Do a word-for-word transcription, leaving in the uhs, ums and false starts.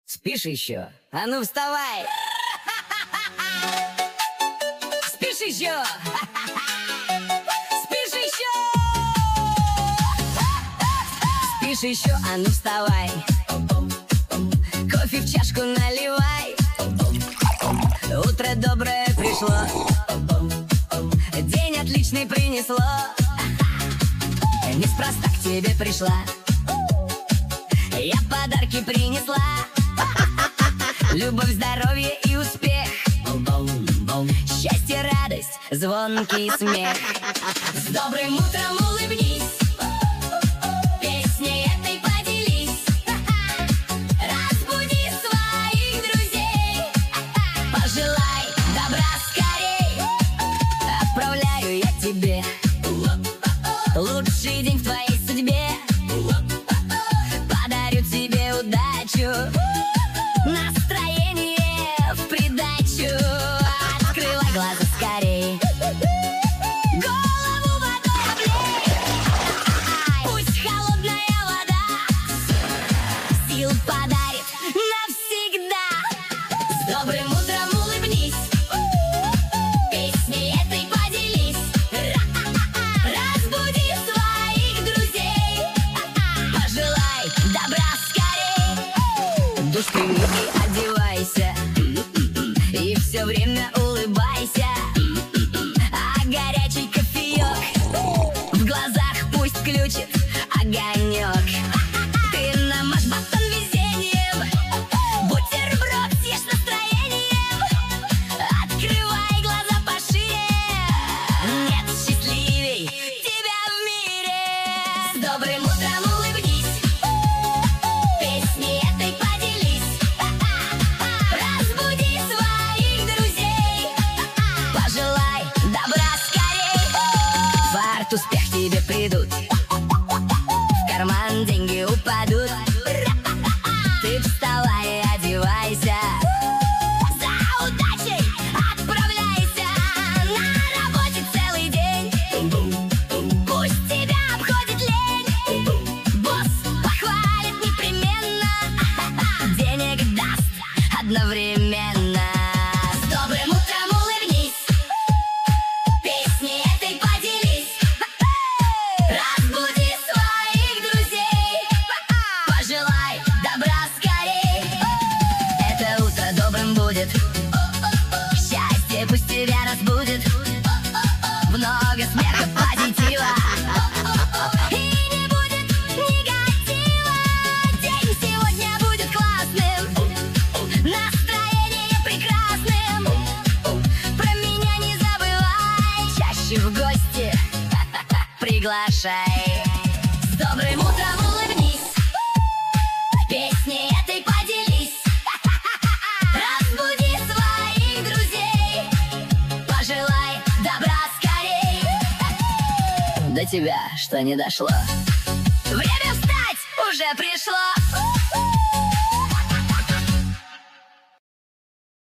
Спишь еще? А ну вставай! Спишь еще? Спишь еще? Спишь еще? А ну вставай! Кофе в чашку наливай! Утро доброе пришло, день отличный принесло. Неспроста к тебе пришла, я подарки принесла. Любовь, здоровье и успех, счастье, радость, звонкий смех. С добрым утром улыбнись, песней этой поделись. Разбуди своих друзей, пожелай добра скорей. Отправляю я тебе лучший день в твоей судьбе. Подарю тебе удачу, настроение в придачу. Открывай глаза скорей, голову водой облей. Пусть холодная вода сил подарит навсегда. С добрым утром улыбнись, песней этой поделись. Разбуди своих друзей, пожелай добра скорей. Душ прими и одевайся, и все время улыбайся. А горячий кофеек в глазах пусть включит огонек. Ты намажь батон везением, бутерброд съешь настроением. Открывай глаза пошире, нет счастливей тебя в мире. С добрым утром улыбнись, песней этой поделись. Разбуди своих друзей, пожелай добра скорей. Фарт, успех тебе придут, в карман деньги упадут. Ты вставай и одевайся, за удачей отправляйся. На работе целый день, пусть тебя обходит лень. Босс похвалит непременно, денег даст одновременно. С добрым утром улыбнись, песней этой поделись. Разбуди своих друзей, пожелай добра скорей. Это утро добрым будет, счастье пусть тебя разбудит. Много смеха, позитива, и не будет негатива. День сегодня будет классным, настроение прекрасным. Про меня не забывай, чаще в гости приглашай. С добрым утром улыбнись, песней этой поделись. Разбуди своих друзей, пожелай добра скорей. До тебя что не дошло, время встать уже пришло.